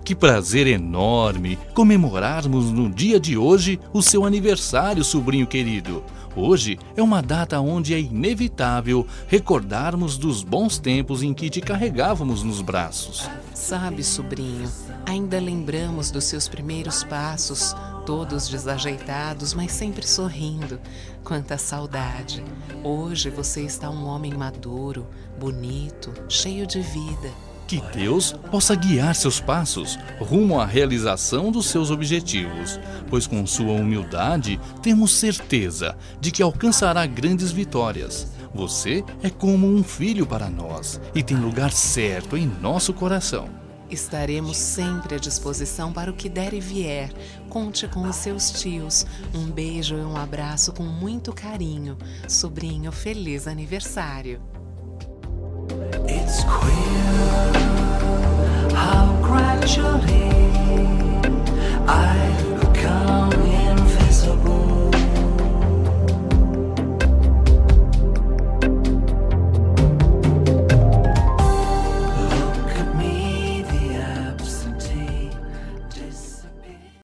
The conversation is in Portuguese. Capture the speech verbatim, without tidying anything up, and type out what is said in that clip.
Que prazer enorme comemorarmos no dia de hoje o seu aniversário, sobrinho querido. Hoje é uma data onde é inevitável recordarmos dos bons tempos em que te carregávamos nos braços. Sabe, sobrinho, ainda lembramos dos seus primeiros passos, todos desajeitados, mas sempre sorrindo. Quanta saudade! Hoje você está um homem maduro, bonito, cheio de vida. Que Deus possa guiar seus passos rumo à realização dos seus objetivos, pois com sua humildade temos certeza de que alcançará grandes vitórias. Você é como um filho para nós e tem lugar certo em nosso coração. Estaremos sempre à disposição para o que der e vier. Conte com os seus tios. Um beijo e um abraço com muito carinho. Sobrinho, feliz aniversário. It's queer.